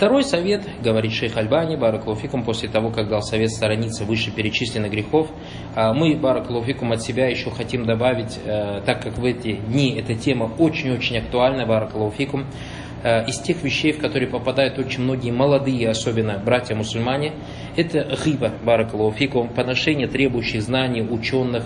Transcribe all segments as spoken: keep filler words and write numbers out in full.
Второй совет, говорит шейх Альбани, баракаллаху фикум, после того, как дал совет сторониться вышеперечисленных грехов, мы, баракаллаху фикум, от себя еще хотим добавить, так как в эти дни эта тема очень-очень актуальна, баракаллаху фикум, из тех вещей, в которые попадают очень многие молодые, особенно братья-мусульмане, это гиба, баракаллаху фикум, поношение требующих знаний, ученых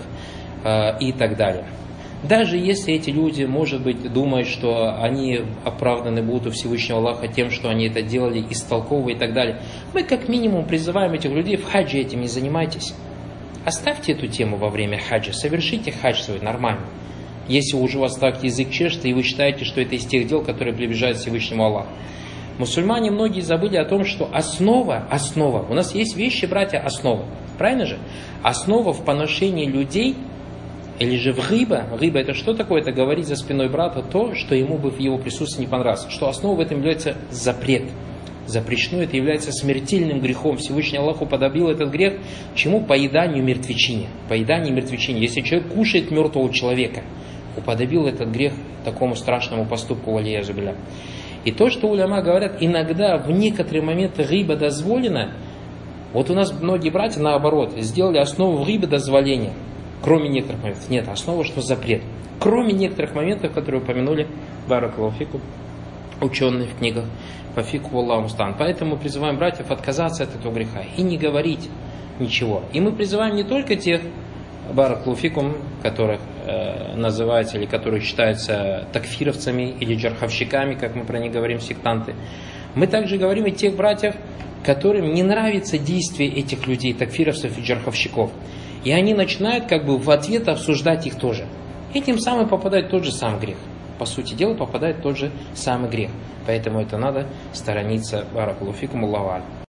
и так далее. Даже если эти люди, может быть, думают, что они оправданы будут у Всевышнего Аллаха тем, что они это делали истолковывая и так далее, мы как минимум призываем этих людей: в хаджи этим не занимайтесь. Оставьте эту тему во время хаджа, совершите хадж свой нормально. Если уже у вас так язык чешется, и вы считаете, что это из тех дел, которые приближают к Всевышнему Аллаху. Мусульмане многие забыли о том, что основа, основа, у нас есть вещи, братья, основа. Правильно же? Основа в поношении людей, или же в гиба. Гиба это что такое? Это говорить за спиной брата то, что ему бы в его присутствии не понравилось. Что основа в этом является запрет. Запрещено, это является смертельным грехом. Всевышний Аллах уподобил этот грех чему? Поеданию мертвечине. Поеданию мертвечине. Если человек кушает мертвого человека, уподобил этот грех такому страшному поступку, валия зубилля. И то, что уляма говорят, иногда в некоторые моменты гиба дозволено. Вот у нас многие братья наоборот сделали основу гиба дозволения. Кроме некоторых моментов. Нет, основа, что запрет. Кроме некоторых моментов, которые упомянули баракаллаху фикум ученые в книгах по фику Аллаху мустаан. Поэтому мы призываем братьев отказаться от этого греха и не говорить ничего. И мы призываем не только тех баракаллаху фикум, которых э, называются или которые считаются такфировцами или джарховщиками, как мы про них говорим, сектанты. Мы также говорим и тех братьев, которым не нравится действие этих людей, такфировцев и джарховщиков. И они начинают как бы в ответ обсуждать их тоже. И тем самым попадает тот же самый грех. По сути дела попадает тот же самый грех. Поэтому это надо сторониться. Баракаллаху фикум, Аллаху а'лям.